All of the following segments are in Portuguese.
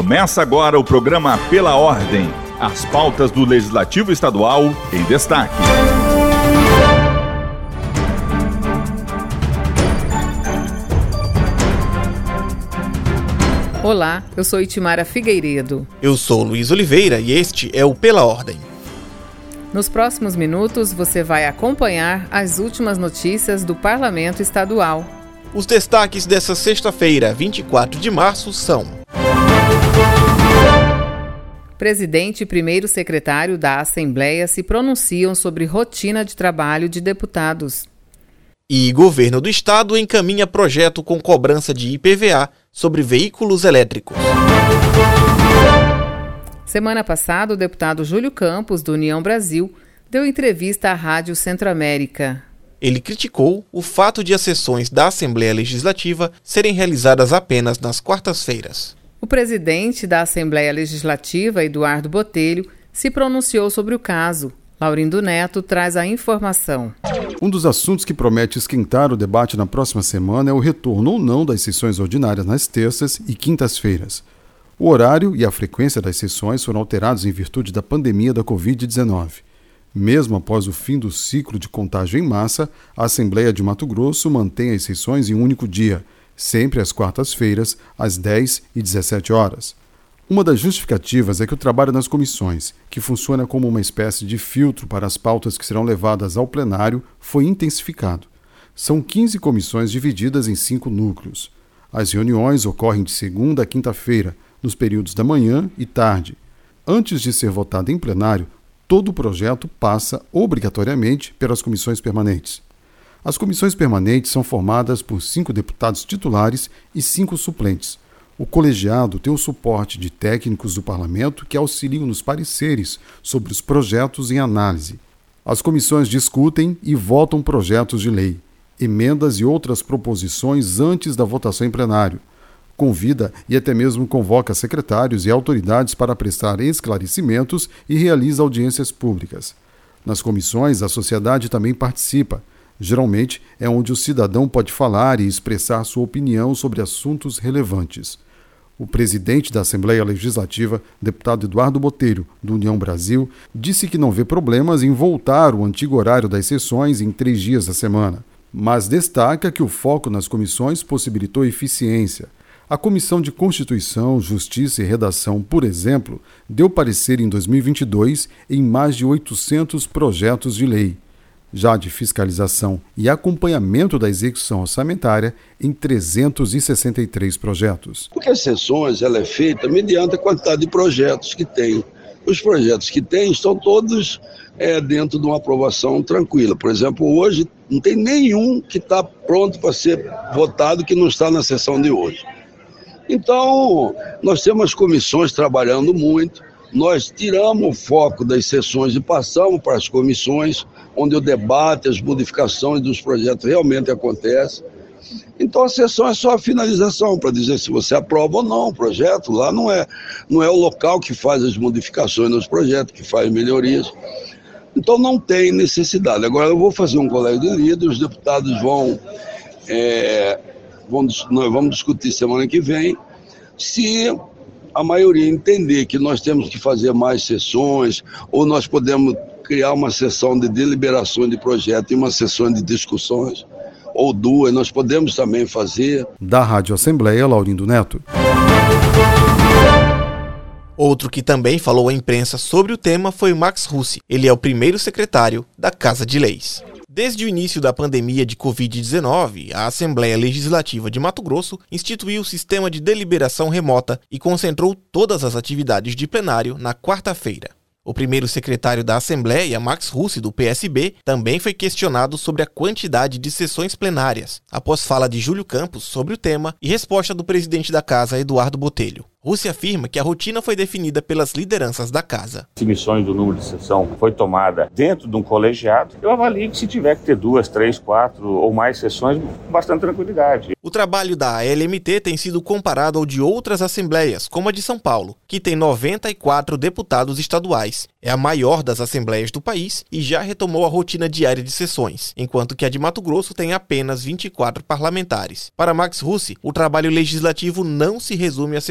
Começa agora o programa Pela Ordem. As pautas do Legislativo Estadual em destaque. Olá, eu sou Itimara Figueiredo. Eu sou Luiz Oliveira e este é o Pela Ordem. Nos próximos minutos você vai acompanhar as últimas notícias do Parlamento Estadual. Os destaques dessa sexta-feira, 24 de março, são: Presidente e primeiro secretário da Assembleia se pronunciam sobre rotina de trabalho de deputados. E Governo do Estado encaminha projeto com cobrança de IPVA sobre veículos elétricos. Semana passada, o deputado Júlio Campos, do União Brasil, deu entrevista à Rádio Centro-América. Ele criticou o fato de as sessões da Assembleia Legislativa serem realizadas apenas nas quartas-feiras. O presidente da Assembleia Legislativa, Eduardo Botelho, se pronunciou sobre o caso. Laurindo Neto traz a informação. Um dos assuntos que promete esquentar o debate na próxima semana é o retorno ou não das sessões ordinárias nas terças e quintas-feiras. O horário e a frequência das sessões foram alterados em virtude da pandemia da Covid-19. Mesmo após o fim do ciclo de contágio em massa, a Assembleia de Mato Grosso mantém as sessões em um único dia, sempre às quartas-feiras, às 10 e 17 horas. Uma das justificativas é que o trabalho nas comissões, que funciona como uma espécie de filtro para as pautas que serão levadas ao plenário, foi intensificado. São 15 comissões divididas em 5 núcleos. As reuniões ocorrem de segunda a quinta-feira, nos períodos da manhã e tarde. Antes de ser votado em plenário, todo o projeto passa obrigatoriamente pelas comissões permanentes. As comissões permanentes são formadas por 5 deputados titulares e 5 suplentes. O colegiado tem o suporte de técnicos do parlamento que auxiliam nos pareceres sobre os projetos em análise. As comissões discutem e votam projetos de lei, emendas e outras proposições antes da votação em plenário. Convida e até mesmo convoca secretários e autoridades para prestar esclarecimentos e realiza audiências públicas. Nas comissões, a sociedade também participa. Geralmente, é onde o cidadão pode falar e expressar sua opinião sobre assuntos relevantes. O presidente da Assembleia Legislativa, deputado Eduardo Botelho, do União Brasil, disse que não vê problemas em voltar o antigo horário das sessões em 3 dias da semana, mas destaca que o foco nas comissões possibilitou eficiência. A Comissão de Constituição, Justiça e Redação, por exemplo, deu parecer em 2022 em mais de 800 projetos de lei. Já de fiscalização e acompanhamento da execução orçamentária em 363 projetos. Porque as sessões ela é feita mediante a quantidade de projetos que tem. Os projetos que tem estão todos dentro de uma aprovação tranquila. Por exemplo, hoje não tem nenhum que está pronto para ser votado que não está na sessão de hoje. Então, nós temos comissões trabalhando muito. Nós tiramos o foco das sessões e passamos para as comissões, onde o debate, as modificações dos projetos realmente acontecem. Então a sessão é só a finalização, para dizer se você aprova ou não o projeto. Lá não é o local que faz as modificações nos projetos, que faz melhorias. Então não tem necessidade. Agora eu vou fazer um colégio de líderes, os deputados nós vamos discutir semana que vem, se a maioria entender que nós temos que fazer mais sessões, ou nós podemos criar uma sessão de deliberação de projeto e uma sessão de discussões, ou 2, nós podemos também fazer. Da Rádio Assembleia, Laurindo Neto. Outro que também falou à imprensa sobre o tema foi Max Russi. Ele é o primeiro secretário da Casa de Leis. Desde o início da pandemia de Covid-19, a Assembleia Legislativa de Mato Grosso instituiu o sistema de deliberação remota e concentrou todas as atividades de plenário na quarta-feira. O primeiro secretário da Assembleia, Max Russi, do PSB, também foi questionado sobre a quantidade de sessões plenárias, após fala de Júlio Campos sobre o tema e resposta do presidente da Casa, Eduardo Botelho. Russi afirma que a rotina foi definida pelas lideranças da Casa. Definições do número de sessão foi tomada dentro de um colegiado. Eu avalio que se tiver que ter 2, 3, 4 ou mais sessões, com bastante tranquilidade. O trabalho da LMT tem sido comparado ao de outras assembleias, como a de São Paulo, que tem 94 deputados estaduais. É a maior das assembleias do país e já retomou a rotina diária de sessões, enquanto que a de Mato Grosso tem apenas 24 parlamentares. Para Max Russi, o trabalho legislativo não se resume a sessões plenárias,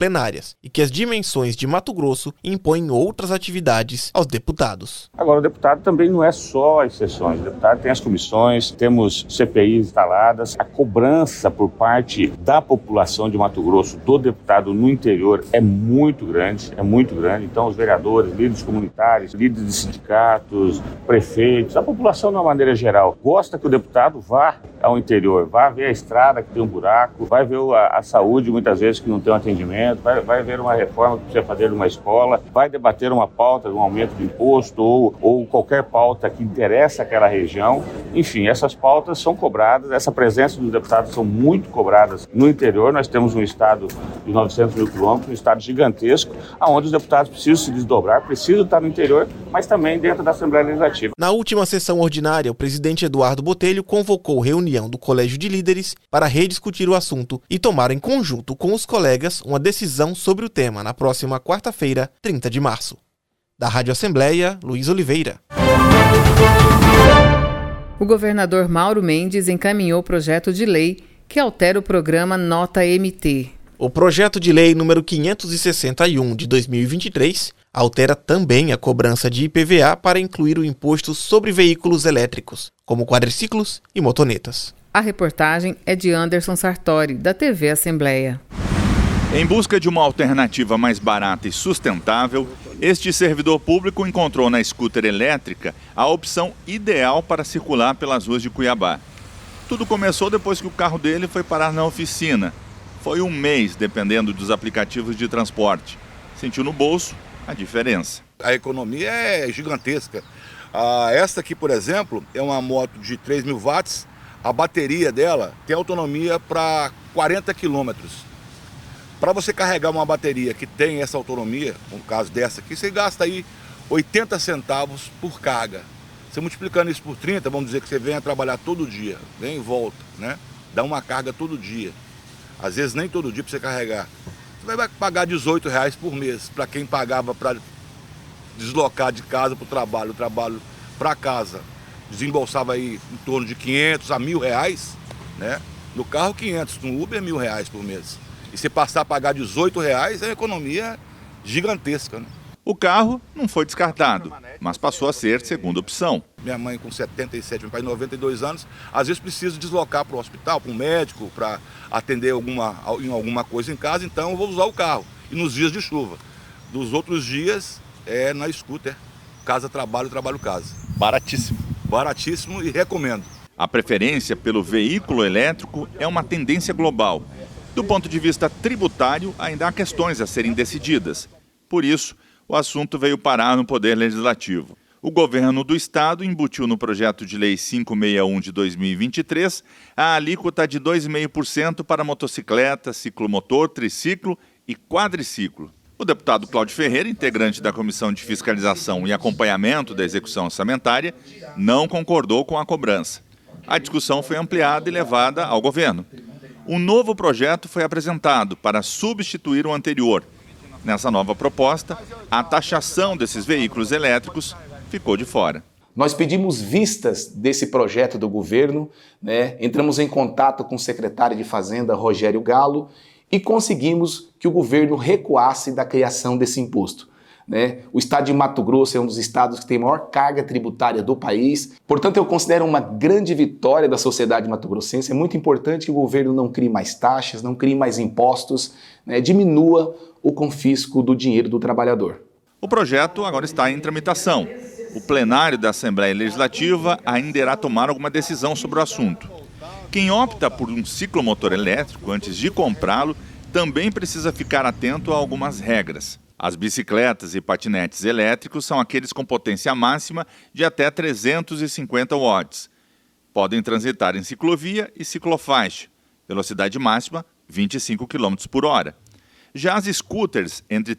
plenárias e que as dimensões de Mato Grosso impõem outras atividades aos deputados. Agora, o deputado também não é só as sessões. O deputado tem as comissões, temos CPIs instaladas. A cobrança por parte da população de Mato Grosso, do deputado no interior, é muito grande. Então, os vereadores, líderes comunitários, líderes de sindicatos, prefeitos, a população de uma maneira geral, gosta que o deputado vá ao interior, vá ver a estrada que tem um buraco, vai ver a saúde muitas vezes que não tem um atendimento, vai ver uma reforma que precisa fazer numa escola, vai debater uma pauta de um aumento de imposto ou qualquer pauta que interessa àquela região. Enfim, essas pautas são cobradas, essa presença dos deputados são muito cobradas no interior. Nós temos um estado de 900 mil quilômetros, um estado gigantesco, onde os deputados precisam se desdobrar, precisam estar no interior, mas também dentro da Assembleia Legislativa. Na última sessão ordinária, o presidente Eduardo Botelho convocou reunião do Colégio de Líderes para rediscutir o assunto e tomar em conjunto com os colegas uma decisão sobre o tema na próxima quarta-feira, 30 de março. Da Rádio Assembleia, Luiz Oliveira. O governador Mauro Mendes encaminhou o projeto de lei que altera o programa Nota MT. O projeto de lei número 561 de 2023 altera também a cobrança de IPVA para incluir o imposto sobre veículos elétricos, como quadriciclos e motonetas. A reportagem é de Anderson Sartori, da TV Assembleia. Em busca de uma alternativa mais barata e sustentável, este servidor público encontrou na scooter elétrica a opção ideal para circular pelas ruas de Cuiabá. Tudo começou depois que o carro dele foi parar na oficina. Foi um mês dependendo dos aplicativos de transporte. Sentiu no bolso a diferença. A economia é gigantesca. Essa aqui, por exemplo, é uma moto de 3.000 watts. A bateria dela tem autonomia para 40 quilômetros. Para você carregar uma bateria que tem essa autonomia, no caso dessa aqui, você gasta aí 80 centavos por carga. Você multiplicando isso por 30, vamos dizer que você venha trabalhar todo dia, vem e volta, né? Dá uma carga todo dia. Às vezes nem todo dia para você carregar. Você vai pagar R$18 por mês para quem pagava para deslocar de casa para o trabalho para casa. Desembolsava aí em torno de 500 a R$1.000, né? No carro 500, no Uber R$1.000 por mês. E se passar a pagar R$18 é uma economia gigantesca, né? O carro não foi descartado, mas passou a ser segunda opção. Minha mãe com 77, meu pai 92 anos, às vezes precisa deslocar para o hospital, para um médico, para atender em alguma coisa em casa, então eu vou usar o carro. E nos dias de chuva. Dos outros dias é na scooter, casa-trabalho, trabalho-casa. Baratíssimo. Baratíssimo e recomendo. A preferência pelo veículo elétrico é uma tendência global. Do ponto de vista tributário, ainda há questões a serem decididas. Por isso, o assunto veio parar no Poder Legislativo. O governo do estado embutiu no projeto de lei 561 de 2023 a alíquota de 2,5% para motocicleta, ciclomotor, triciclo e quadriciclo. O deputado Cláudio Ferreira, integrante da Comissão de Fiscalização e Acompanhamento da Execução Orçamentária, não concordou com a cobrança. A discussão foi ampliada e levada ao governo. Um novo projeto foi apresentado para substituir o anterior. Nessa nova proposta, a taxação desses veículos elétricos ficou de fora. Nós pedimos vistas desse projeto do governo, né? Entramos em contato com o secretário de Fazenda, Rogério Galo, e conseguimos que o governo recuasse da criação desse imposto. Né? O estado de Mato Grosso é um dos estados que tem maior carga tributária do país. Portanto, eu considero uma grande vitória da sociedade mato-grossense. É muito importante que o governo não crie mais taxas, não crie mais impostos, né? Diminua o confisco do dinheiro do trabalhador. O projeto agora está em tramitação. O plenário da Assembleia Legislativa ainda irá tomar alguma decisão sobre o assunto. Quem opta por um ciclomotor elétrico antes de comprá-lo também precisa ficar atento a algumas regras. As bicicletas e patinetes elétricos são aqueles com potência máxima de até 350 watts. Podem transitar em ciclovia e ciclofaixa, velocidade máxima 25 km por hora. Já as scooters entre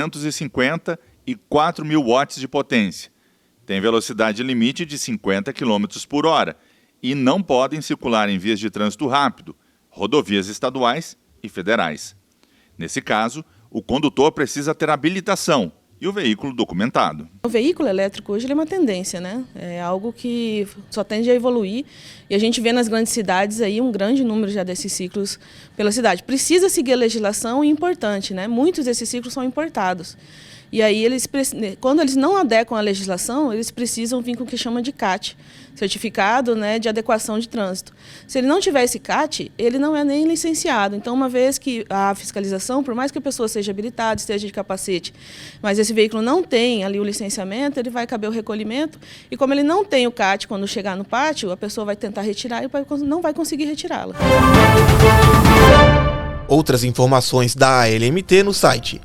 350 e 4.000 watts de potência têm velocidade limite de 50 km por hora e não podem circular em vias de trânsito rápido, rodovias estaduais e federais. Nesse caso, o condutor precisa ter habilitação e o veículo documentado. O veículo elétrico hoje ele é uma tendência, né? É algo que só tende a evoluir e a gente vê nas grandes cidades aí um grande número já desses ciclos pela cidade. Precisa seguir a legislação e importante, né? Muitos desses ciclos são importados. E aí, quando eles não adequam à legislação, eles precisam vir com o que chama de CAT, certificado, né, de adequação de trânsito. Se ele não tiver esse CAT, ele não é nem licenciado. Então, uma vez que a fiscalização, por mais que a pessoa seja habilitada, esteja de capacete, mas esse veículo não tem ali o licenciamento, ele vai caber o recolhimento. E como ele não tem o CAT, quando chegar no pátio, a pessoa vai tentar retirar e não vai conseguir retirá-la. Outras informações da ALMT no site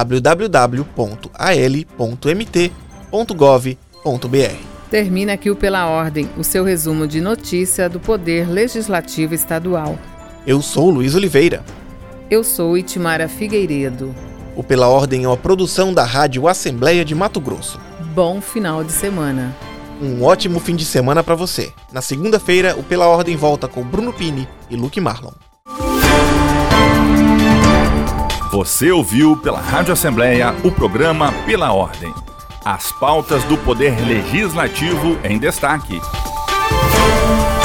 www.al.mt.gov.br. Termina aqui o Pela Ordem, o seu resumo de notícia do Poder Legislativo Estadual. Eu sou Luiz Oliveira. Eu sou Itimara Figueiredo. O Pela Ordem é uma produção da Rádio Assembleia de Mato Grosso. Bom final de semana. Um ótimo fim de semana para você. Na segunda-feira, o Pela Ordem volta com Bruno Pini e Luke Marlon. Você ouviu pela Rádio Assembleia o programa Pela Ordem. As pautas do Poder Legislativo em destaque.